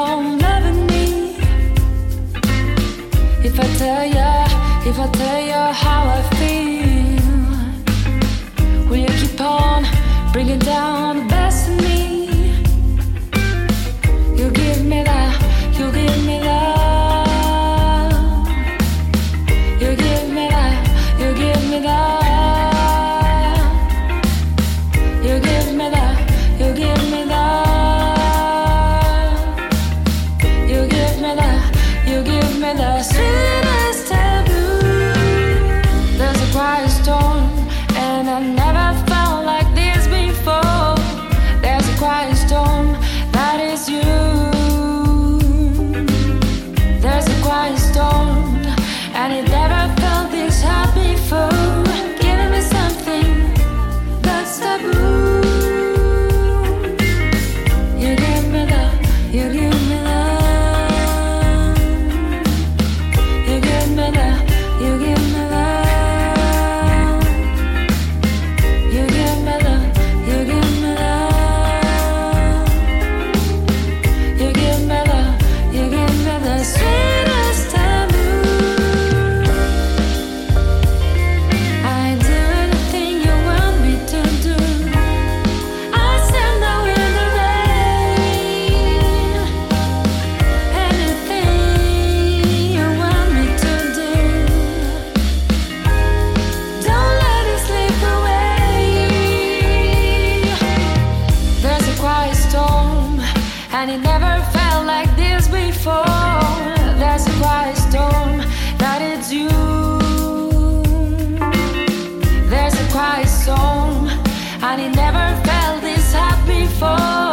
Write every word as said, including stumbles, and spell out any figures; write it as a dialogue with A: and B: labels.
A: on loving me? If I tell ya, if I tell ya how I feel, will you keep on bringing down the best of me? You give me that, you give me that, you give me that, you give me that, you give me that, you give me that, you give me that, you give me that sweetest taboo. There's a quiet storm, and I never felt like this before. There's a quiet storm, that is you. There's a quiet storm, and it never felt this hot before. Giving me something that's taboo. You give me love, you give me love, you give me love, you give me love, you give me love, you give me love, you give me love, you give me the sweetest taboo. I do anything you want me to do. I stand out in the rain. Anything you want me to do. Don't let it slip away. There's a quiet storm, and it never felt like this before. There's a quiet storm, that it's you. There's a quiet storm, and it never felt this hot before.